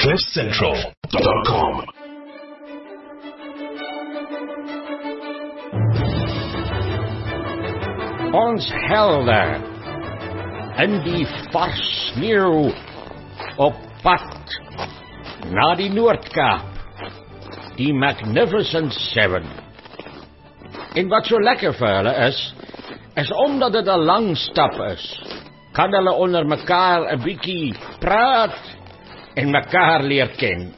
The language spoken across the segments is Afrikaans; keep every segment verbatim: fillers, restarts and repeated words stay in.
cliff central dot com. Ons helde in die vars sneeu op pad na die Noord-Kaap, die Magnificent Seven. En wat so lekker vir hulle is, is omdat dit 'n lang stap is, kan hulle onder mekaar 'n bietjie praat en mekaar leer ken.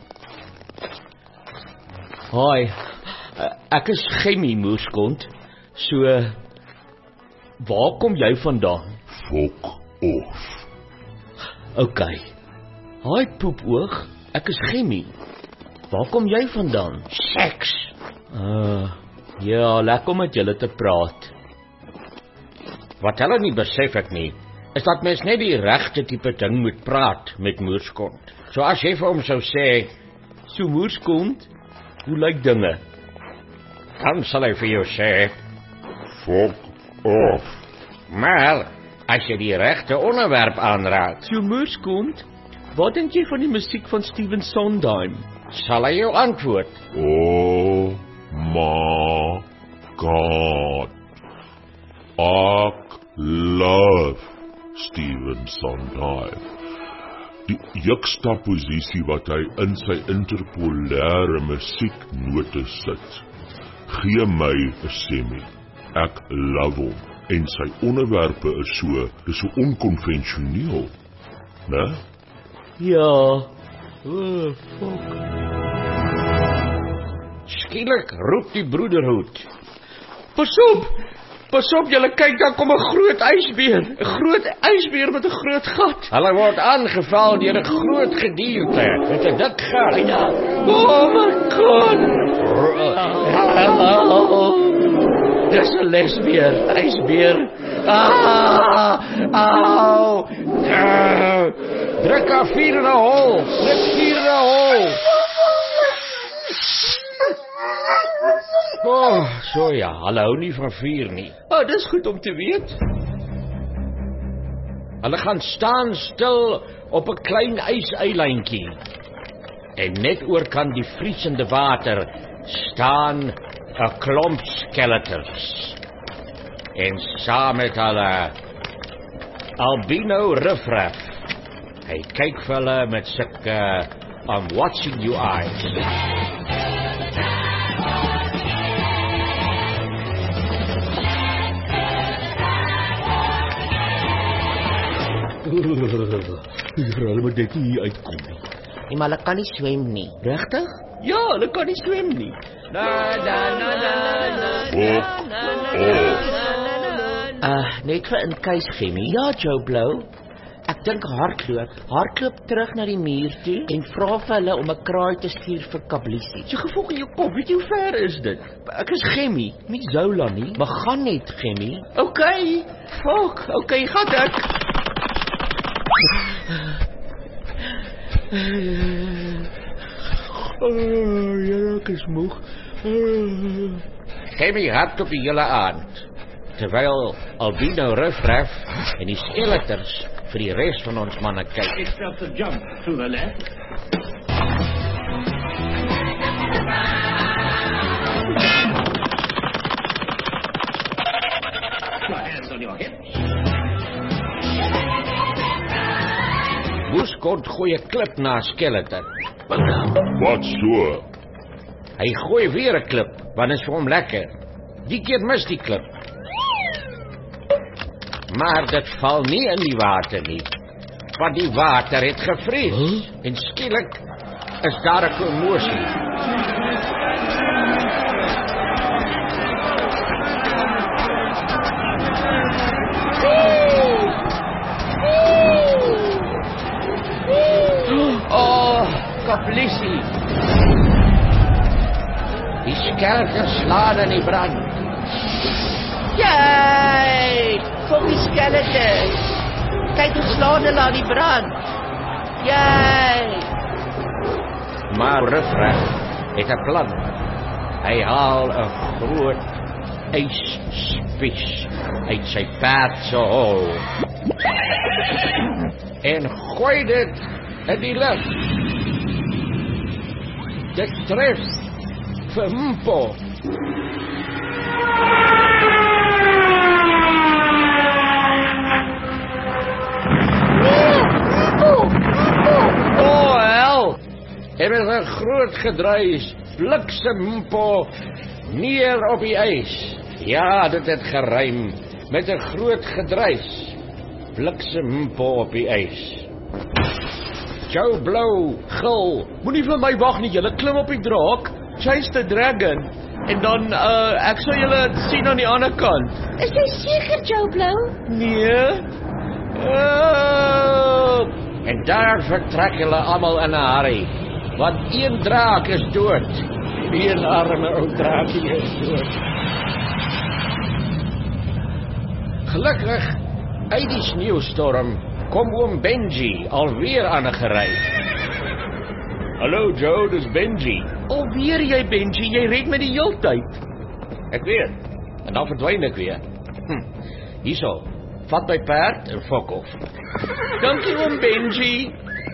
Hoi, ek is Gemmy Moerskont, so waar kom jy vandaan? Fok off. OK. Hoi poepoog, ek is Gemmy. Waar kom jy vandaan? Seks. Uh, ja, lekker om met julle te praat. Wat hulle nie besef ek nie, is dat mens net die regte tipe ding moet praat met Moerskont. So as jy vir hom sou sê, so Moerskont, hoe lyk dinge? Dan sal hy vir jou sê, Fok off. maar as jy die regte onderwerp aanraak, So Moerskont, wat dink jy van die musiek van Stephen Sondheim? sal hy jou antwoord. Oh my God. Ek love Stephen Sondheim. Die juxtaposisie wat hy in sy interpolêre musieknote sit, gee my 'n semi. Ek love hom. En sy onderwerpe is so, is so onkonvensioneel, né? Ja. Oh, fuck. Skielik roep die broederhoed. Pas op! Pas op, julle kyk, daar kom 'n groot ysbeer. 'n Groot ysbeer met 'n groot gat. Hulle word aangeval deur 'n groot gedierte met 'n dik gat. Oh my God! Dis 'n lesbeer, ysbeer. Ah! Au! Uh, druk af vier in 'n hol. Druk vier in 'n hol. Oh, so ja, hulle hou nie van vuur nie. Oh, dis goed om te weet. Hulle gaan staan stil op 'n klein yseilandjie. En net oor kan die vriesende water staan 'n klomp skeletons. En saam met hulle albino riffraff. Hy kyk vir hulle met sulke I'm watching you eyes. Hulle moet net hier uitkom. Nee, maar hulle kan nie swem nie. Regtig? Ja, hulle kan nie swem nie. Na na na na na. Fok off. Uh, net vir in keis Gemmy. Ja, Joe Blow. Ek dink hardloop. Hardloop terug na die muur toe en vra vir hulle om 'n kraai te stuur vir Kablisie. Jy gefok in jou kop, weet jy hoe ver is dit? Ek is Gemmy, nie Zola nie. Maar gaan net, Gemmy. OK. Fok, OK, gaan ek. Oh, ja, ek is moeg. Gemmy hard op die hele aand, terwyl albino riffraff en die skeleters vir die res van ons manne kyk. It's just a jump to the left. Your hands on your hips. Moerskont gooi 'n klip na 'n skeleton. Wat so? Hy gooi weer 'n klip, want dit is vir hom lekker. Die keer mis die klip. Maar dit val nie in die water nie, want die water het gevries. Huh? En skielik is daar 'n kommosie. Oh, Kablisie. Die skeletons slaan in die brand. Yay! Vir die skeleton. Kyk hoe slaan hulle aan die brand. Yay! Maar riffraff het 'n plan. Hy haal 'n groot ysspies uit sy perd se hol en gooi dit in die lug. Dit tref vir Mpo. Oh, hel! Er is 'n groot gedruis, bliksem Mpo neer op die ys. Ja, dit het gerym met 'n groot gedruis, bliksem Mpo op die ys. Joe Blow, gil, moenie vir my wag nie, julle klim op die draak, chase the dragon, en dan, uh, ek sal julle sien aan die ander kant. Is jy seker, Joe Blow? Nee. Oh. En daar vertrek julle almal in 'n hurry, want een draak is dood, een arme ou draakie is dood. Gelukkig, uit die sneeustorm, kom oom Benji alweer aangery. Hallo Joe, dis Benji. Alweer jy, Benji, jy red my die heeltyd. Ek weet, en dan verdwyn ek weer. Hm, hierso, vat my perd en fok off. Dankie oom Benji.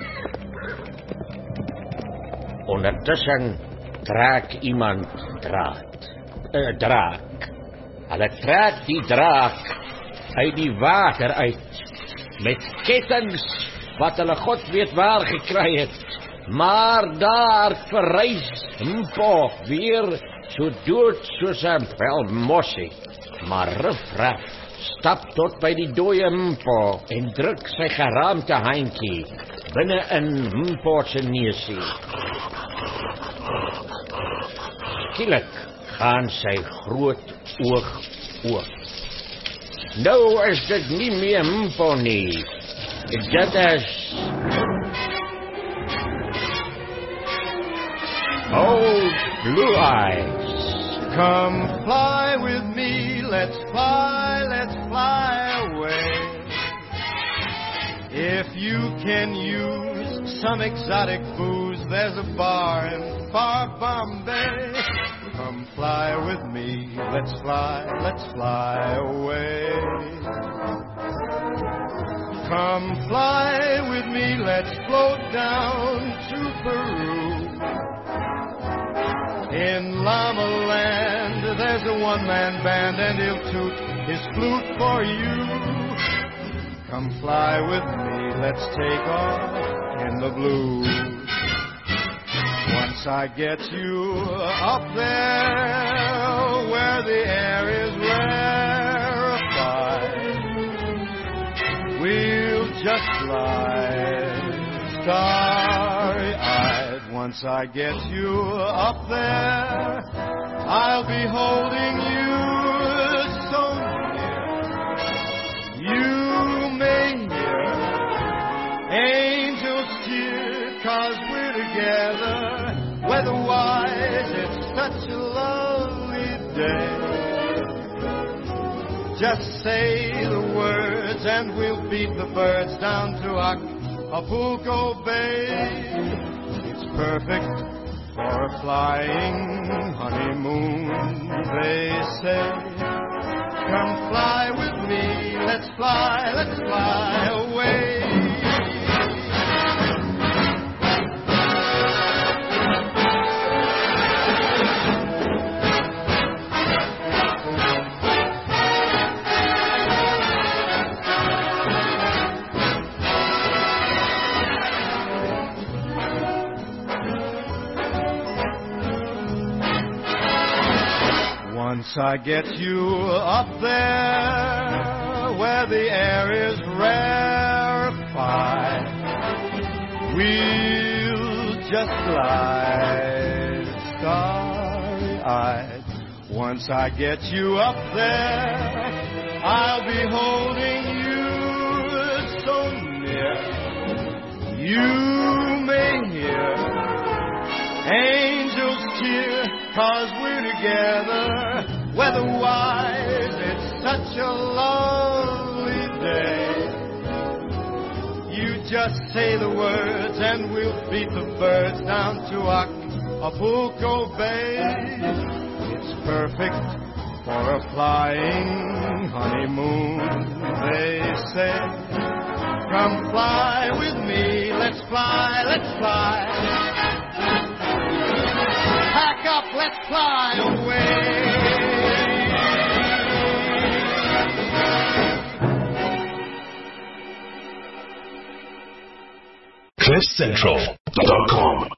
Ondertussen trek iemand draad. Uh, draak. Hulle trek die draak uit die water uit, met kettings wat hulle God weet waar gekry het. Maar daar verrys Mpo weer so dood soos 'n pelmossie. Maar Riffraff stap tot by die dooie Mpo en druk sy geraamte handjie binne in Mpo se neusie. Skielik gaan sy groot oog oop. Nou is dit nie meer Mpo nie. Dit is Old Blue Eyes. Come fly with me, let's fly, let's fly away. If you can use some exotic booze, there's a bar in far Bombay. Come fly with me, let's fly, let's fly away. Come fly with me, let's float down to Peru. In Llama Land, there's a one-man band, and he'll toot his flute for you. Come fly with me, let's take off in the blues. Once I get you up there, where the air is rarefied, we'll just glide starry-eyed. Once I get you up there, I'll be holding you so near. You may hear angels cheer, 'cause we're together. Weather-wise, it's such a lovely day. Just say the words and we'll beat the birds down to Acapulco Bay. Perfect for a flying honeymoon, they say. Come fly with me, let's fly, let's fly away. Once I get you up there, where the air is rarefied, we'll just glide starry-eyed. Once I get you up there, I'll be holding you so near. You may hear angels cheer, 'cause we're together. Weather-wise, it's such a lovely day. You just say the words and we'll beat the birds down to Acapulco Bay. It's perfect for a flying honeymoon, they say. Come fly with me, let's fly, let's fly. let's fly away. cliff central dot com